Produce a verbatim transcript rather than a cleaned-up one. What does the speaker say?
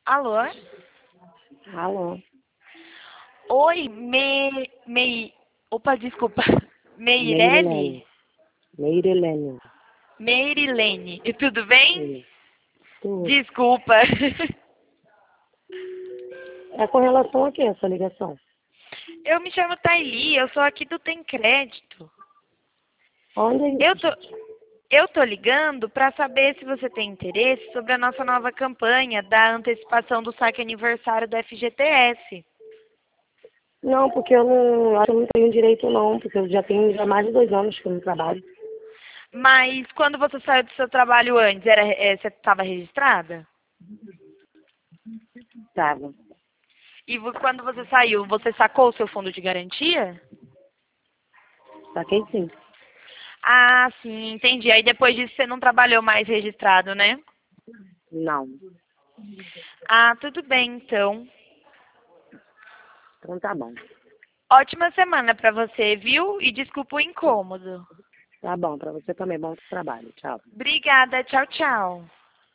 Alô? Alô? Oi, me... me... Opa, desculpa. Meirelle? Meirilene. Meirilene. Meirilene. E tudo bem? Isso. Tudo. Desculpa. É com relação a quê, essa ligação? Eu me chamo Thaili, eu sou aqui do Tem Crédito. Onde é Eu isso, tô, gente? eu tô ligando para saber se você tem interesse sobre a nossa nova campanha da antecipação do saque aniversário do F G T S. Não, porque eu não, acho que eu não tenho direito não, porque eu já tenho já mais de dois anos que eu não trabalho. Mas quando você saiu do seu trabalho antes, era, é, você estava registrada? Tava. E vo- quando você saiu, você sacou o seu fundo de garantia? Saquei sim. Ah, sim, entendi. Aí depois disso você não trabalhou mais registrado, né? Não. Ah, tudo bem, então. Então tá bom. Ótima semana pra você, viu? E desculpa o incômodo. Tá bom, pra você também. Bom trabalho. Tchau. Obrigada, tchau, tchau.